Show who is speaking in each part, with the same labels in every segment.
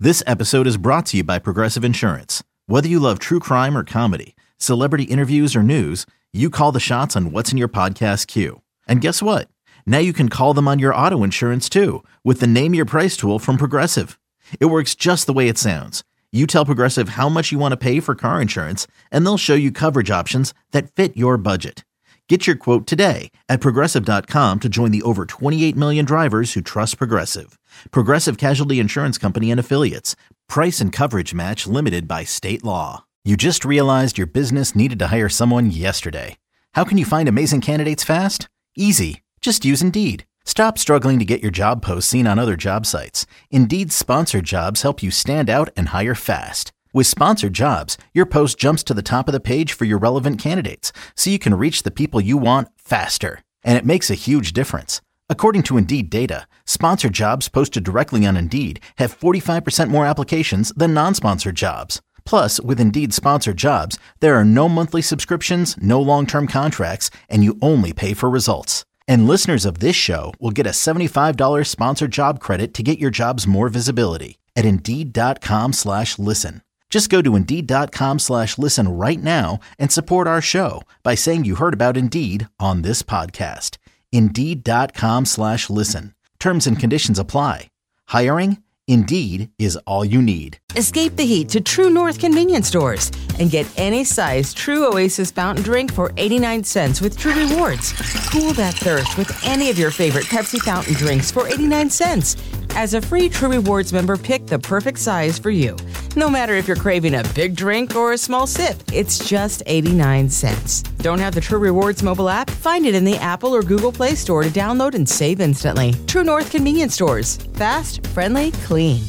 Speaker 1: This episode is brought to you by Progressive Insurance. Whether you love true crime or comedy, celebrity interviews or news, you call the shots on what's in your podcast queue. And guess what? Now you can call them on your auto insurance too with the Name Your Price tool from Progressive. It works just the way it sounds. You tell Progressive how much you want to pay for car insurance, and they'll show you coverage options that fit your budget. Get your quote today at Progressive.com to join the over 28 million drivers who trust Progressive. Progressive Casualty Insurance Company and Affiliates. Price and coverage match limited by state law. You just realized your business needed to hire someone yesterday. How can you find amazing candidates fast? Easy. Just use Indeed. Stop struggling to get your job posts seen on other job sites. Indeed's sponsored jobs help you stand out and hire fast. With sponsored jobs, your post jumps to the top of the page for your relevant candidates, so you can reach the people you want faster. And it makes a huge difference. According to Indeed data, sponsored jobs posted directly on Indeed have 45% more applications than non-sponsored jobs. Plus, with Indeed sponsored jobs, there are no monthly subscriptions, no long-term contracts, and you only pay for results. And listeners of this show will get a $75 sponsored job credit to get your jobs more visibility at Indeed.com/listen. Just go to Indeed.com/listen right now and support our show by saying you heard about Indeed on this podcast. Indeed.com/listen. Terms and conditions apply. Hiring? Indeed is all you need.
Speaker 2: Escape the heat to True North convenience stores and get any size True Oasis fountain drink for 89 cents with True Rewards. Cool that thirst with any of your favorite Pepsi fountain drinks for 89 cents. As a free True Rewards member, pick the perfect size for you. No matter if you're craving a big drink or a small sip, it's just 89 cents. Don't have the True Rewards mobile app? Find it in the Apple or Google Play Store to download and save instantly. True North convenience stores. Fast, friendly, clean.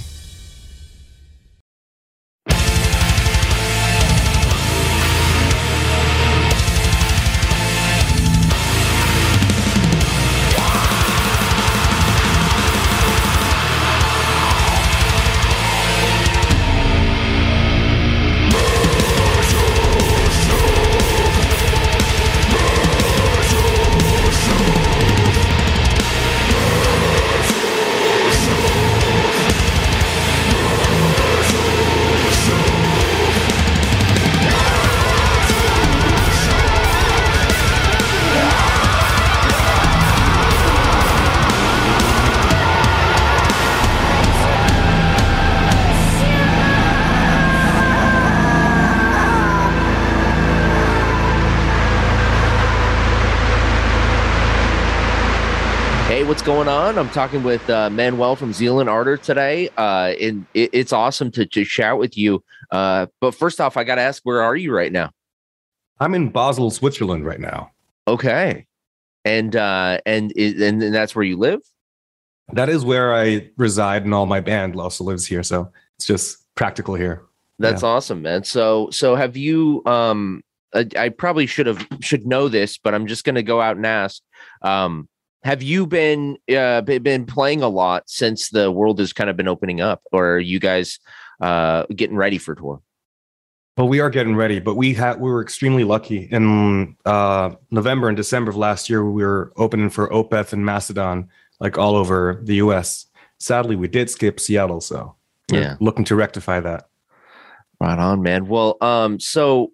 Speaker 3: What's going on? I'm talking with Manuel from Zeal and Ardor today. And it's awesome to chat with you. But first off, I got to ask, where are you right now?
Speaker 4: I'm in Basel, Switzerland right now.
Speaker 3: Okay. And that's where you live?
Speaker 4: That is where I reside, and all my band also lives here. So it's just practical here.
Speaker 3: That's awesome, man. So have you, I probably should know this, but I'm just going to go out and ask, have you been playing a lot since the world has kind of been opening up, or are you guys getting ready for tour?
Speaker 4: Well, we are getting ready, but we were extremely lucky. In November and December of last year, we were opening for Opeth and Mastodon, like all over the U.S. Sadly, we did skip Seattle, so we're looking to rectify that.
Speaker 3: Right on, man. Well, so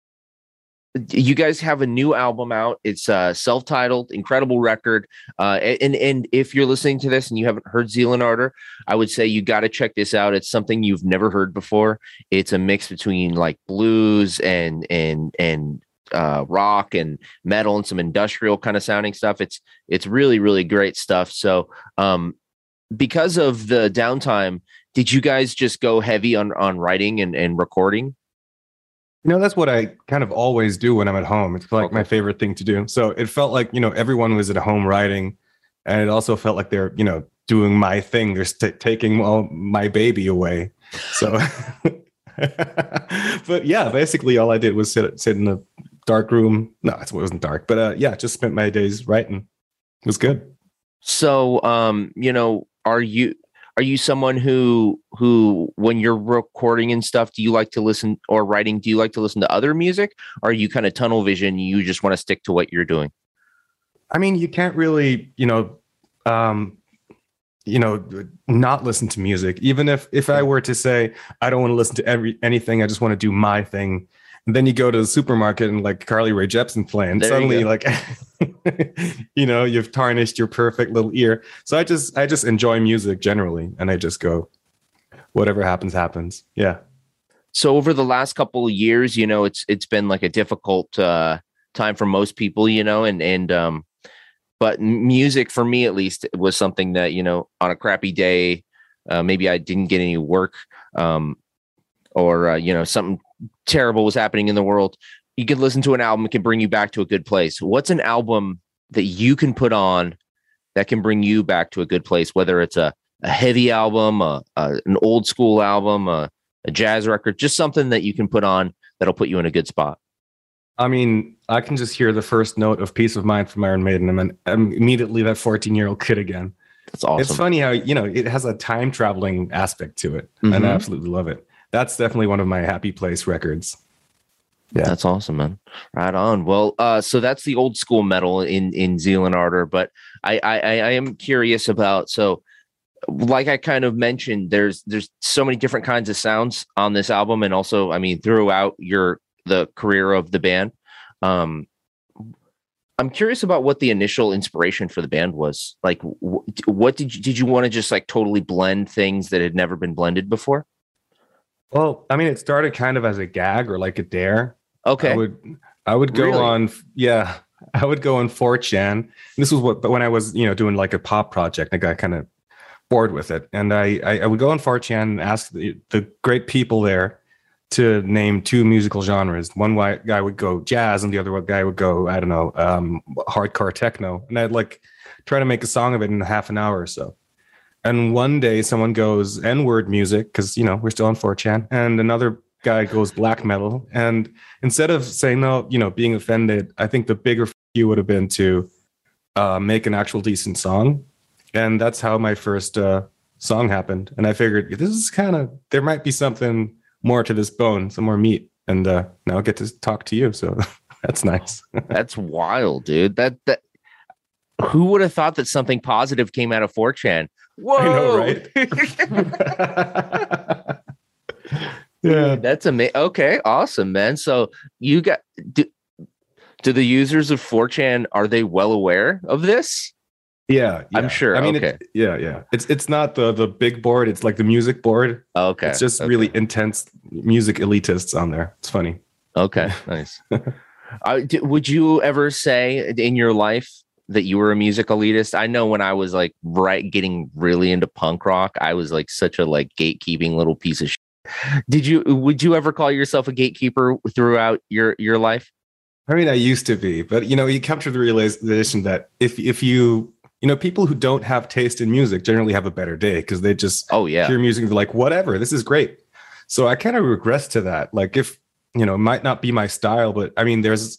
Speaker 3: you guys have a new album out. It's self-titled, incredible record. And if you're listening to this and you haven't heard Zeal and Ardor, I would say you got to check this out. It's something you've never heard before. It's a mix between like blues and rock and metal and some industrial kind of sounding stuff. It's really, really great stuff. So because of the downtime, did you guys just go heavy on writing and recording?
Speaker 4: You know, that's what I kind of always do when I'm at home. It's like my favorite thing to do. So it felt like, everyone was at home writing, and it also felt like they're, doing my thing. They're taking my baby away. So, but yeah, basically all I did was sit in a dark room. No, it wasn't dark, but just spent my days writing. It was good.
Speaker 3: So, are you someone who when you're recording and stuff, do you like to listen, or writing, do you like to listen to other music? Or are you kind of tunnel vision? You just want to stick to what you're doing?
Speaker 4: I mean, you can't really, not listen to music. Even if I were to say, I don't want to listen to anything, I just want to do my thing. And then you go to the supermarket and like Carly Rae Jepsen playing,
Speaker 3: There
Speaker 4: suddenly
Speaker 3: you
Speaker 4: like, you've tarnished your perfect little ear. So I just enjoy music generally. And I just go, whatever happens, happens. Yeah.
Speaker 3: So over the last couple of years, it's been like a difficult time for most people, but music for me, at least, was something that, on a crappy day, maybe I didn't get any work, or something terrible was happening in the world. You could listen to an album, it can bring you back to a good place. What's an album that you can put on that can bring you back to a good place, whether it's a heavy album, an old school album, a jazz record, just something that you can put on that'll put you in a good spot?
Speaker 4: I mean, I can just hear the first note of Peace of Mind from Iron Maiden, and I'm immediately that 14-year-old kid again.
Speaker 3: That's awesome.
Speaker 4: It's funny how, it has a time traveling aspect to it.
Speaker 3: Mm-hmm.
Speaker 4: And I absolutely love it. That's definitely one of my happy place records.
Speaker 3: Yeah, that's awesome, man. Right on. Well, so that's the old school metal in Zealand Ardor, but I am curious about, so like I kind of mentioned, there's so many different kinds of sounds on this album, and also, I mean, throughout the career of the band. I'm curious about what the initial inspiration for the band was. Like, what did you want to just like totally blend things that had never been blended before?
Speaker 4: Well, I mean, it started kind of as a gag or like a dare.
Speaker 3: Okay.
Speaker 4: I would go
Speaker 3: Really?
Speaker 4: I would go on 4chan. This was but when I was, doing like a pop project, I got kind of bored with it. And I would go on 4chan and ask the great people there to name two musical genres. One guy would go jazz and the other guy would go, I don't know, hardcore techno. And I'd like try to make a song of it in half an hour or so. And one day someone goes N-word music, because, we're still on 4chan. And another guy goes black metal. And instead of saying no, being offended, I think the bigger you would have been to make an actual decent song. And that's how my first song happened. And I figured this is there might be something more to this bone, some more meat. And now I get to talk to you. So that's nice.
Speaker 3: That's wild, dude. That who would have thought that something positive came out of 4chan? Whoa.
Speaker 4: I know, right? Yeah.
Speaker 3: Dude, that's amazing. Okay, awesome, man. So you got do the users of 4chan, are they well aware of this?
Speaker 4: Yeah.
Speaker 3: I'm sure.
Speaker 4: I mean,
Speaker 3: okay.
Speaker 4: It's not the big board. It's like the music board.
Speaker 3: Okay.
Speaker 4: It's just really intense music elitists on there. It's funny.
Speaker 3: Okay. Nice. Would you ever say in your life that you were a music elitist? I know when I was like getting really into punk rock, I was like such a like gatekeeping little piece of shit. Would you ever call yourself a gatekeeper throughout your life?
Speaker 4: I mean, I used to be, but you come to the realization that if you people who don't have taste in music generally have a better day because they just hear music and they're like, whatever, this is great. So I kind of regress to that. Like if, it might not be my style, but I mean, there's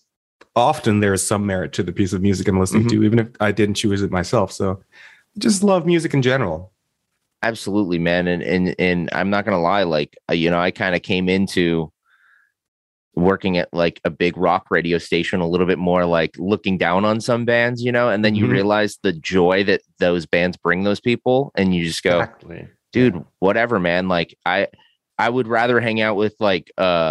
Speaker 4: some merit to the piece of music I'm listening to, even if I didn't choose it myself. So I just love music in general.
Speaker 3: Absolutely, man. And I'm not going to lie. Like, I kind of came into working at like a big rock radio station a little bit more like looking down on some bands, and then you realize the joy that those bands bring those people. And you just go, dude, whatever, man. Like I would rather hang out with like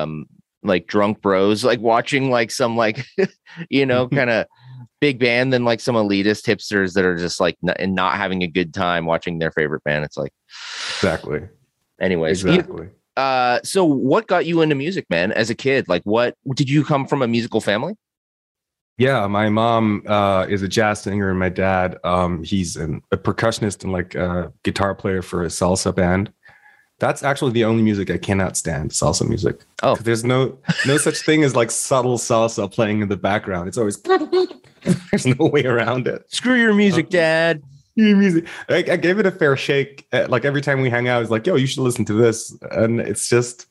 Speaker 3: drunk bros, like watching like some like, kind of big band than like some elitist hipsters that are just like not having a good time watching their favorite band. It's like,
Speaker 4: exactly.
Speaker 3: Anyways.
Speaker 4: Exactly.
Speaker 3: So what got you into music, man, as a kid? Like, what did you come from a musical family?
Speaker 4: Yeah, my mom is a jazz singer, and my dad, he's a percussionist and like a guitar player for a salsa band. That's actually the only music I cannot stand, salsa music.
Speaker 3: Oh,
Speaker 4: there's no such thing as like subtle salsa playing in the background. It's always there's no way around it.
Speaker 3: Screw your music, Dad.
Speaker 4: Music. I gave it a fair shake. Like every time we hang out, it's like, yo, you should listen to this. And it's just,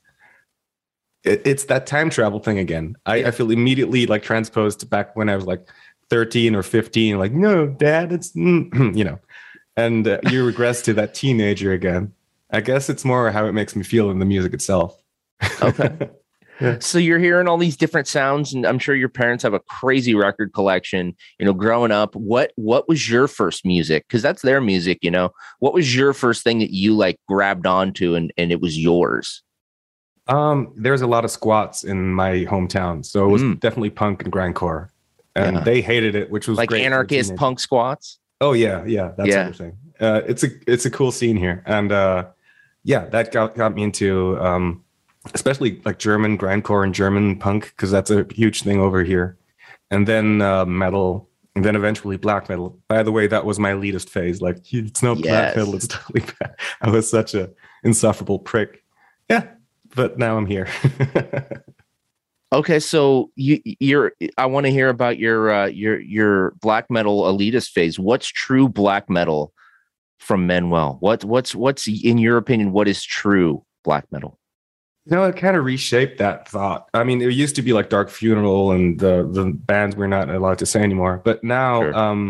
Speaker 4: it's that time travel thing again. I feel immediately like transposed to back when I was like 13 or 15. Like, no, Dad, it's, and you regress to that teenager again. I guess it's more how it makes me feel in the music itself.
Speaker 3: Okay.
Speaker 4: Yeah.
Speaker 3: So you're hearing all these different sounds, and I'm sure your parents have a crazy record collection. Growing up, what was your first music? Because that's their music. What was your first thing that you like grabbed onto and it was yours?
Speaker 4: There's a lot of squats in my hometown, so it was definitely punk and grindcore, and they hated it, which was
Speaker 3: like
Speaker 4: great
Speaker 3: anarchist punk squats.
Speaker 4: Oh yeah, that sort of thing. It's a cool scene here, and that got me into especially like German grindcore and German punk, because that's a huge thing over here. And then metal, and then eventually black metal. By the way, that was my elitist phase. Like, it's not black metal, it's totally bad. I was such a insufferable prick. Yeah, but now I'm here.
Speaker 3: Okay, so I want to hear about your black metal elitist phase. What's true black metal from Manuel? What's in your opinion, what is true black metal?
Speaker 4: It kind of reshaped that thought. I mean, it used to be like Dark Funeral and the bands we're not allowed to say anymore. But now,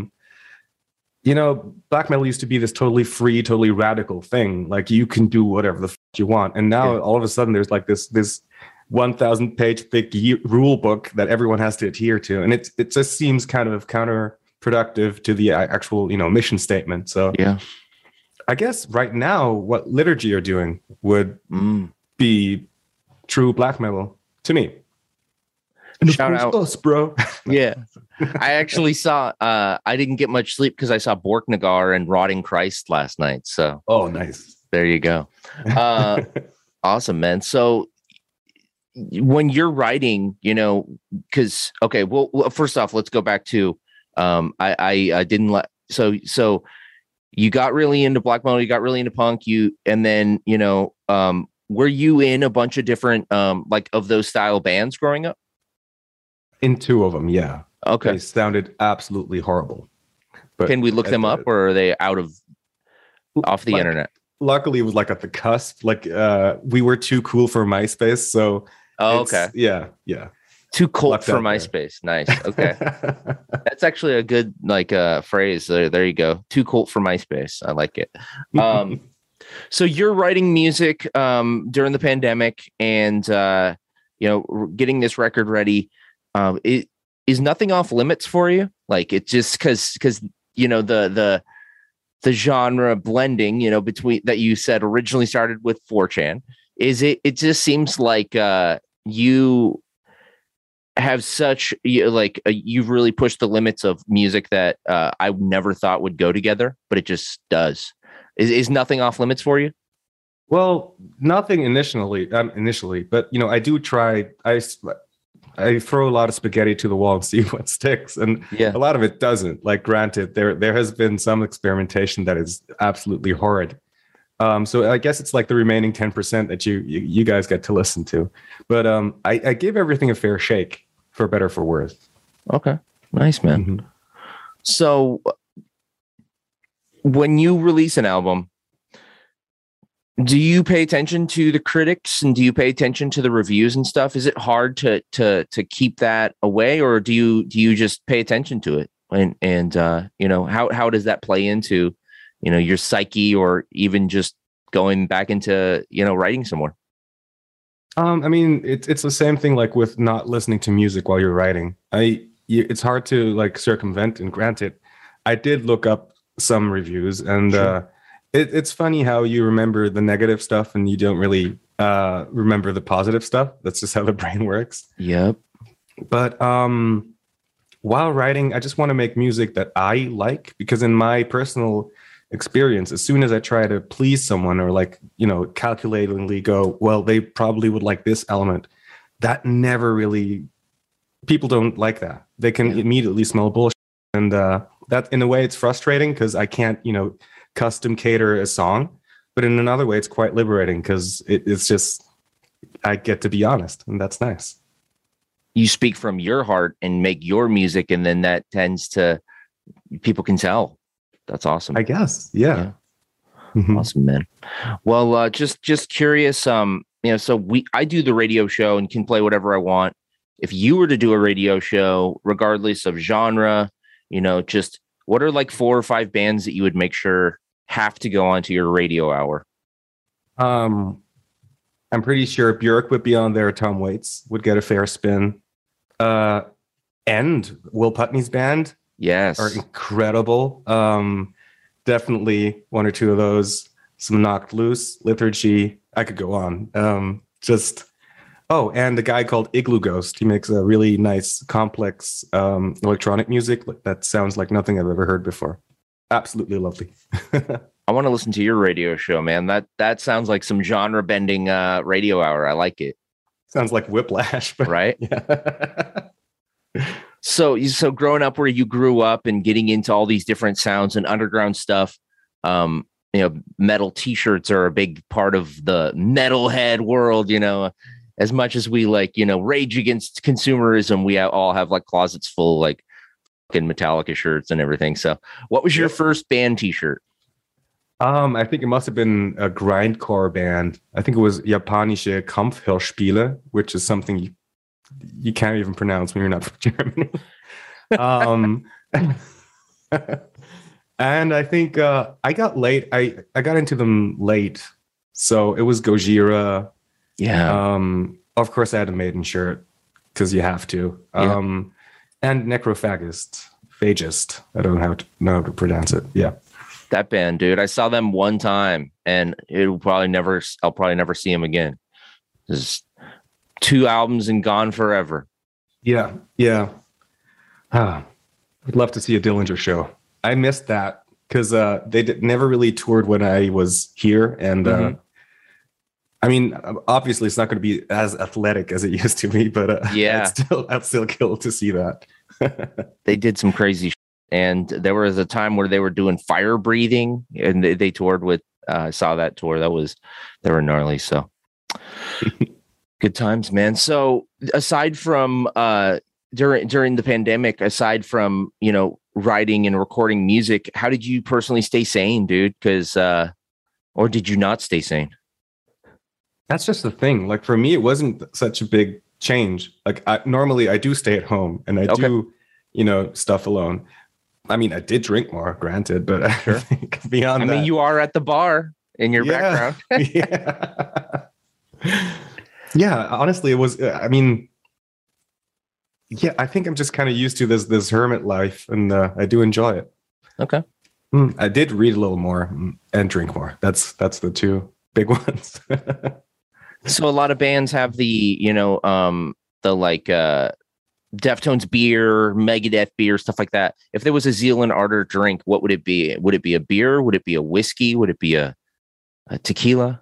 Speaker 4: black metal used to be this totally free, totally radical thing. Like, you can do whatever the you want. And now all of a sudden there's like this 1,000-page thick rule book that everyone has to adhere to. And it just seems kind of counterproductive to the actual, mission statement. So I guess right now what Liturgy are doing would be true black metal to me.
Speaker 3: Shout out
Speaker 4: us, bro.
Speaker 3: Yeah. I actually saw I didn't get much sleep because I saw Borknagar and Rotting Christ last night. So
Speaker 4: nice.
Speaker 3: There you go. Awesome, man. So when you're writing, because first off, let's go back to I didn't let so you got really into black metal, you got really into punk, and then were you in a bunch of different like of those style bands growing up?
Speaker 4: In 2 of them, yeah.
Speaker 3: Okay.
Speaker 4: They sounded absolutely horrible. But
Speaker 3: can we look them up, or are they off the internet?
Speaker 4: Luckily, it was like at the cusp. Like we were too cool for MySpace, so
Speaker 3: okay.
Speaker 4: Yeah.
Speaker 3: Too cold for MySpace. Nice. Okay. That's actually a good phrase. There you go. Too cold for MySpace. I like it. So you're writing music during the pandemic and getting this record ready. Is nothing off limits for you? Like, it's just because the genre blending, between that you said originally started with 4chan. It just seems like you have such you've really pushed the limits of music that I never thought would go together, but it just does. Is nothing off limits for you?
Speaker 4: Well, nothing initially, but I do try. I throw a lot of spaghetti to the wall and see what sticks, and a lot of it doesn't. Like, granted, there has been some experimentation that is absolutely horrid. So I guess it's like the remaining 10% that you guys get to listen to. But I give everything a fair shake, for better or for worse.
Speaker 3: Okay, nice, man.
Speaker 4: Mm-hmm.
Speaker 3: So when you release an album, do you pay attention to the critics and do you pay attention to the reviews and stuff? Is it hard to keep that away, or do you just pay attention to it? And how does that play into your psyche, or even just going back into writing some more?
Speaker 4: I mean, it's the same thing like with not listening to music while you're writing. It's hard to like circumvent, and granted, I did look up some reviews, and sure. It's funny how you remember the negative stuff and you don't really remember the positive stuff. That's just how the brain works.
Speaker 3: Yep.
Speaker 4: But while writing, I just want to make music that I like, because in my personal experience, as soon as I try to please someone or calculatingly go, well, they probably would like this element, that never really, people don't like that. They can immediately smell bullshit. And that, in a way, it's frustrating because I can't, custom cater a song. But in another way, it's quite liberating because it's just, I get to be honest, and that's nice.
Speaker 3: You speak from your heart and make your music, and then that tends to, people can tell. That's awesome.
Speaker 4: I guess. Yeah.
Speaker 3: Mm-hmm. Awesome, man. Well, just curious. So I do the radio show and can play whatever I want. If you were to do a radio show, regardless of genre, just what are like 4 or 5 bands that you would make sure have to go onto your radio hour?
Speaker 4: I'm pretty sure Björk would be on there. Tom Waits would get a fair spin. And Will Putney's band
Speaker 3: Yes.
Speaker 4: are incredible. Definitely one or two of those. Some Knocked Loose, Liturgy. I could go on. And the guy called Igloo Ghost. He makes a really nice, complex electronic music that sounds like nothing I've ever heard before. Absolutely lovely.
Speaker 3: I want to listen to your radio show, man. That sounds like some genre bending radio hour. I like it.
Speaker 4: Sounds like Whiplash, but
Speaker 3: right?
Speaker 4: Yeah.
Speaker 3: So growing up where you grew up and getting into all these different sounds and underground stuff, metal t-shirts are a big part of the metalhead world, as much as we rage against consumerism, we all have like closets full like fucking Metallica shirts and everything. So what was your first band t-shirt?
Speaker 4: I think it must have been a grindcore band. I think it was Japanische Kampfhörspiele, which is something you can't even pronounce when you're not from Germany. And I think I got late. I got into them late. So it was Gojira.
Speaker 3: Yeah.
Speaker 4: Of course, I had a Maiden shirt because you have to. And Necrophagist. Phagist. I don't know how to pronounce it. Yeah.
Speaker 3: That band, dude. I saw them one time and I'll probably never see them again. There's 2 albums and gone forever.
Speaker 4: Yeah. I'd love to see a Dillinger show. I missed that because they never really toured when I was here. And I mean, obviously it's not going to be as athletic as it used to be, but I'd still kill to see that.
Speaker 3: They did some crazy shit. And there was a time where they were doing fire breathing and they toured with, saw that tour. They were gnarly. So good times, man. So aside from, during the pandemic, aside from, writing and recording music, how did you personally stay sane, dude? Or did you not stay sane?
Speaker 4: That's just the thing. Like for me, it wasn't such a big change. Like normally I do stay at home and I do, stuff alone. I mean, I did drink more, granted, but
Speaker 3: sure.
Speaker 4: I think beyond that.
Speaker 3: I mean, you are at the bar in your background.
Speaker 4: Yeah, honestly, it was, I think I'm just kind of used to this hermit life and I do enjoy it.
Speaker 3: Okay.
Speaker 4: I did read a little more and drink more. That's the 2 big ones.
Speaker 3: So a lot of bands have the Deftones beer, Megadeth beer, stuff like that. If there was a Zealand Ardor drink, what would it be? Would it be a beer? Would it be a whiskey? Would it be a tequila?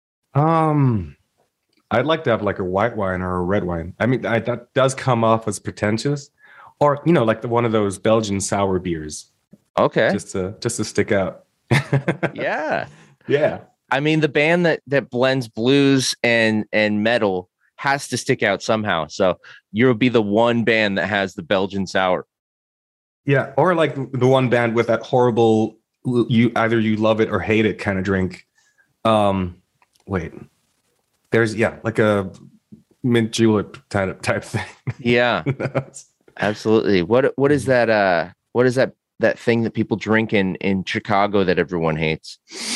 Speaker 4: I'd like to have like a white wine or a red wine. I mean, that does come off as pretentious, or like one of those Belgian sour beers.
Speaker 3: Okay,
Speaker 4: just to stick out.
Speaker 3: Yeah. I mean, the band that blends blues and metal has to stick out somehow. So you'll be the one band that has the Belgian sour.
Speaker 4: Yeah, or like the one band with that horrible either you love it or hate it kind of drink. There's like a mint julep type thing. Yeah.
Speaker 3: Absolutely. What is that what is that thing that people drink in Chicago that everyone hates?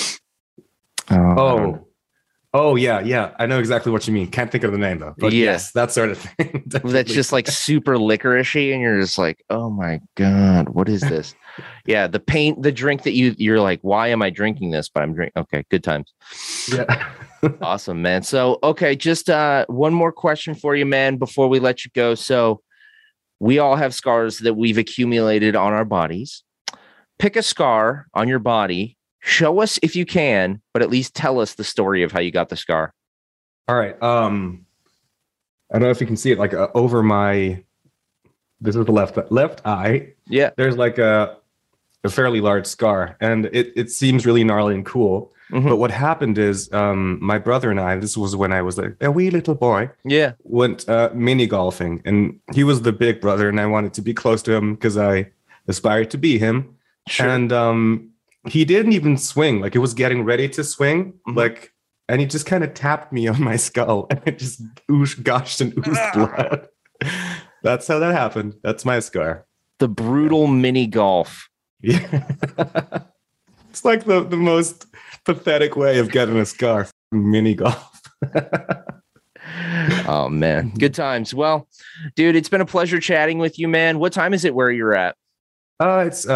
Speaker 4: Oh yeah. I know exactly what you mean. Can't think of the name though. But yes, that sort of thing.
Speaker 3: That's just like super licoricey, and you're just like, oh my god, what is this? Yeah, the drink that you're like, why am I drinking this? But I'm drinking. Okay, good times.
Speaker 4: Yeah.
Speaker 3: Awesome, man. So okay, just one more question for you, man, before we let you go. So we all have scars that we've accumulated on our bodies. Pick a scar on your body. Show us if you can, but at least tell us the story of how you got the scar.
Speaker 4: All right. I don't know if you can see it, like over this is the left eye.
Speaker 3: Yeah.
Speaker 4: There's like a fairly large scar, and it seems really gnarly and cool. Mm-hmm. But what happened is my brother and I, this was when I was like a wee little boy, went mini golfing, and he was the big brother, and I wanted to be close to him because I aspired to be him. Sure. And he didn't even swing. Like, it was getting ready to swing. Mm-hmm. And he just kind of tapped me on my skull, and it just gushed and oozed blood. That's how that happened. That's my scar.
Speaker 3: The brutal mini golf.
Speaker 4: Yeah. It's like the most pathetic way of getting a scar. Mini golf.
Speaker 3: Oh man, good times. Well, dude, it's been a pleasure chatting with you, man. What time is it where you're at?
Speaker 4: It's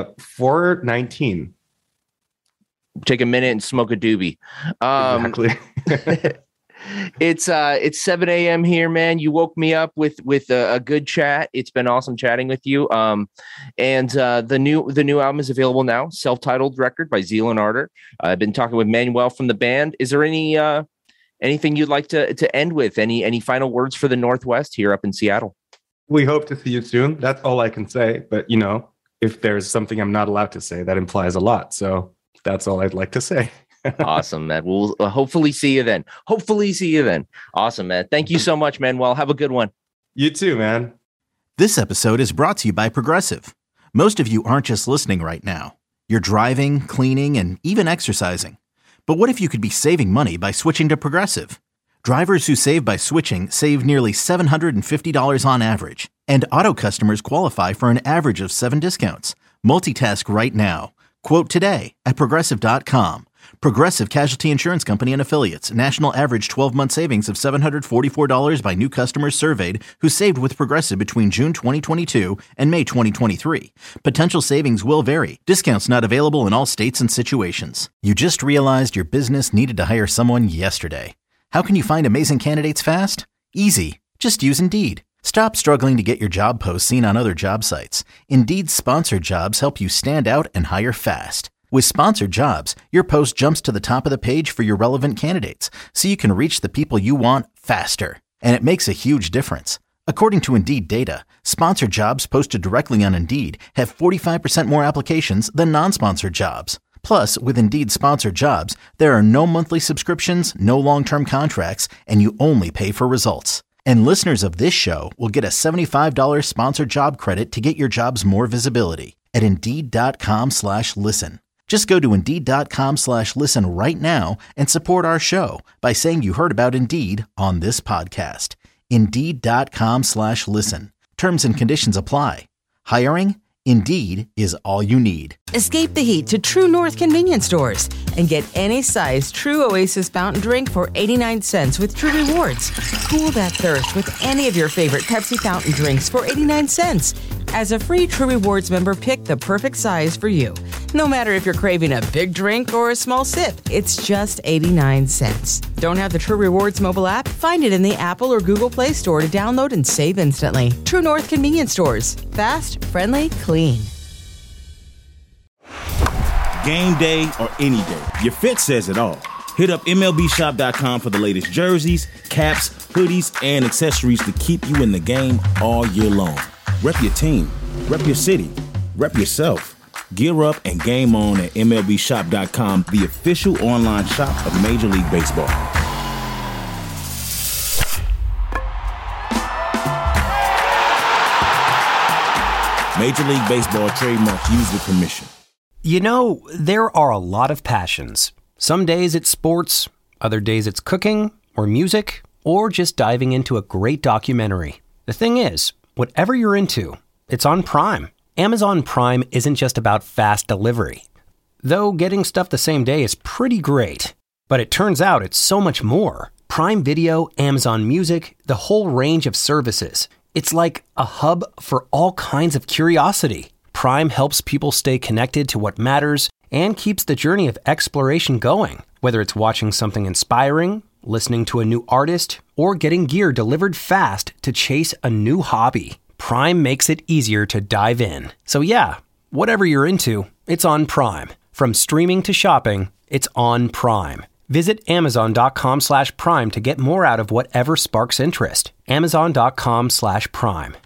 Speaker 4: 4:19.
Speaker 3: Take a minute and smoke a doobie.
Speaker 4: Exactly.
Speaker 3: It's 7 a.m. here, man. You woke me up with a good chat. It's been awesome chatting with you. And the new album is available now, self-titled record by Zeal and Ardor. I've been talking with Manuel from the band. Is there anything you'd like to end with? Any final words for the Northwest here up in Seattle?
Speaker 4: We hope to see you soon. That's all I can say. But if there's something I'm not allowed to say, that implies a lot. So that's all I'd like to say.
Speaker 3: Awesome, man. We'll hopefully see you then. Awesome, man. Thank you so much, man. Well, have a good one.
Speaker 4: You too, man.
Speaker 1: This episode is brought to you by Progressive. Most of you aren't just listening right now. You're driving, cleaning, and even exercising. But what if you could be saving money by switching to Progressive? Drivers who save by switching save nearly $750 on average. And auto customers qualify for an average of 7 discounts. Multitask right now. Quote today at Progressive.com. Progressive Casualty Insurance Company and Affiliates. National average 12-month savings of $744 by new customers surveyed who saved with Progressive between June 2022 and May 2023. Potential savings will vary. Discounts not available in all states and situations. You just realized your business needed to hire someone yesterday. How can you find amazing candidates fast? Easy. Just use Indeed. Stop struggling to get your job posts seen on other job sites. Indeed's sponsored jobs help you stand out and hire fast. With sponsored jobs, your post jumps to the top of the page for your relevant candidates, so you can reach the people you want faster. And it makes a huge difference. According to Indeed data, sponsored jobs posted directly on Indeed have 45% more applications than non-sponsored jobs. Plus, with Indeed sponsored jobs, there are no monthly subscriptions, no long-term contracts, and you only pay for results. And listeners of this show will get a $75 sponsored job credit to get your jobs more visibility at Indeed.com/listen. Just go to Indeed.com/listen right now and support our show by saying you heard about Indeed on this podcast. Indeed.com/listen. Terms and conditions apply. Hiring? Indeed is all you need.
Speaker 2: Escape the heat to True North convenience stores and get any size True Oasis fountain drink for 89 cents with True Rewards. Cool that thirst with any of your favorite Pepsi fountain drinks for 89 cents. As a free True Rewards member, pick the perfect size for you. No matter if you're craving a big drink or a small sip, it's just 89 cents. Don't have the True Rewards mobile app? Find it in the Apple or Google Play Store to download and save instantly. True North convenience stores. Fast, friendly, clean.
Speaker 5: Game day or any day, your fit says it all. Hit up MLBshop.com for the latest jerseys, caps, hoodies, and accessories to keep you in the game all year long. Rep your team, rep your city, rep yourself. Gear up and game on at MLBshop.com, the official online shop of Major League Baseball. Major League Baseball trademark used with permission.
Speaker 6: You know, there are a lot of passions. Some days it's sports, other days it's cooking or music, or just diving into a great documentary. The thing is, whatever you're into, it's on Prime. Amazon Prime isn't just about fast delivery. Though getting stuff the same day is pretty great. But it turns out it's so much more. Prime Video, Amazon Music, the whole range of services. It's like a hub for all kinds of curiosity. Prime helps people stay connected to what matters and keeps the journey of exploration going. Whether it's watching something inspiring, listening to a new artist, or getting gear delivered fast to chase a new hobby, Prime makes it easier to dive in. So yeah, whatever you're into, it's on Prime. From streaming to shopping, it's on Prime. Visit Amazon.com/Prime to get more out of whatever sparks interest. Amazon.com/Prime.